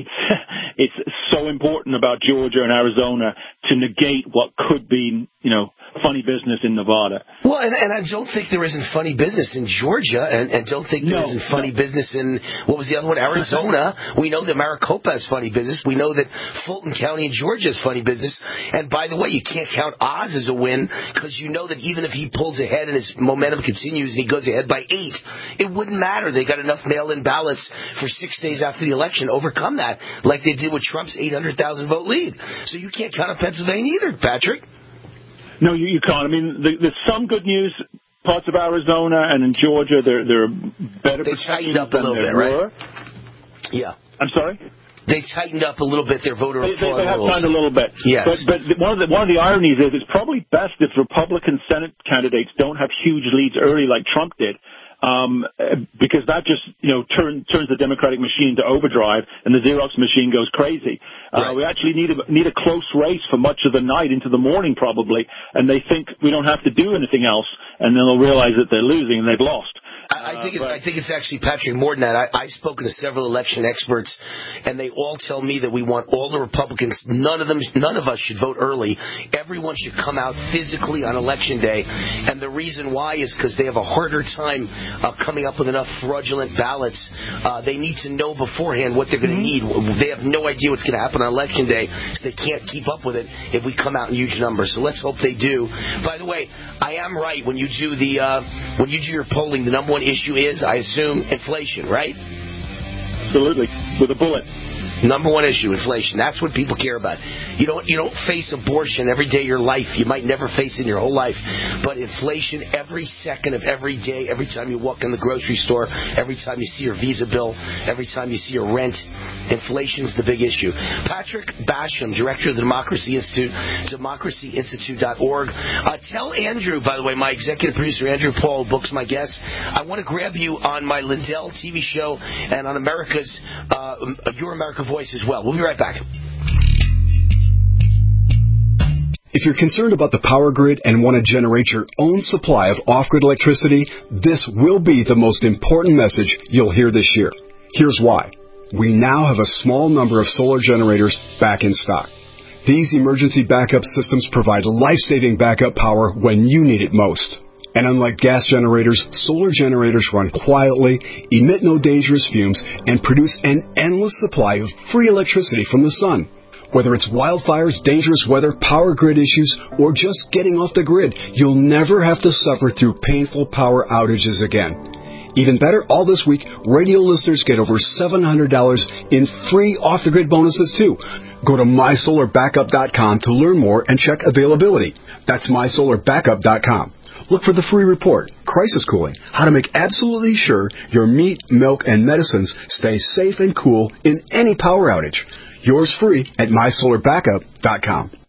it's so important about Georgia and Arizona to negate what could be, funny business in Nevada. Well, and I don't think there isn't funny business in Georgia, and don't think there isn't funny business in, what was the other one, Arizona. We know that Maricopa has funny business. We know that Fulton County in Georgia has funny business. And by the way, you can't count Oz as a win, because you know that even if he pulls ahead and his momentum continues and he goes ahead by 8, it wouldn't matter. They got enough mail-in ballots for 6 days after the election to overcome that, like they did with Trump's 800,000 vote lead. So you can't count on Pennsylvania either, Patrick. No, you can't. I mean, there's some good news. Parts of Arizona and in Georgia, they're better. They tightened up a little bit, right? Yeah. I'm sorry? They tightened up a little bit their voter reform rules. They have tightened a little bit. Yes. But one of the ironies is it's probably best if Republican Senate candidates don't have huge leads early like Trump did. Because that just, turns the Democratic machine to overdrive and the Xerox machine goes crazy. Right. We actually need a close race for much of the night into the morning probably, and they think we don't have to do anything else, and then they'll realize that they're losing and they've lost. I think it's actually, Patrick, more than that. I've spoken to several election experts, and they all tell me that we want all the Republicans, none of us should vote early. Everyone should come out physically on Election Day, and the reason why is because they have a harder time coming up with enough fraudulent ballots. They need to know beforehand what they're going to need. They have no idea what's going to happen on Election Day, so they can't keep up with it if we come out in huge numbers. So let's hope they do. By the way, I am right when you do your polling. The number one issue is, I assume, inflation, right? Absolutely, with a bullet. Number one issue, inflation. That's what people care about. You don't face abortion every day of your life. You might never face it in your whole life. But inflation every second of every day, every time you walk in the grocery store, every time you see your Visa bill, every time you see your rent, inflation's the big issue. Patrick Basham, Director of the Democracy Institute, democracyinstitute.org. Tell Andrew, by the way, my executive producer, Andrew Paul, books my guests, I want to grab you on my Lindell TV show and on America's Your America Voice as well. We'll be right back. If you're concerned about the power grid and want to generate your own supply of off-grid electricity, this will be the most important message you'll hear this year. Here's why. We now have a small number of solar generators back in stock. These emergency backup systems provide life-saving backup power when you need it most. And unlike gas generators, solar generators run quietly, emit no dangerous fumes, and produce an endless supply of free electricity from the sun. Whether it's wildfires, dangerous weather, power grid issues, or just getting off the grid, you'll never have to suffer through painful power outages again. Even better, all this week, radio listeners get over $700 in free off-the-grid bonuses, too. Go to mysolarbackup.com to learn more and check availability. That's mysolarbackup.com. Look for the free report, Crisis Cooling, how to make absolutely sure your meat, milk, and medicines stay safe and cool in any power outage. Yours free at mysolarbackup.com.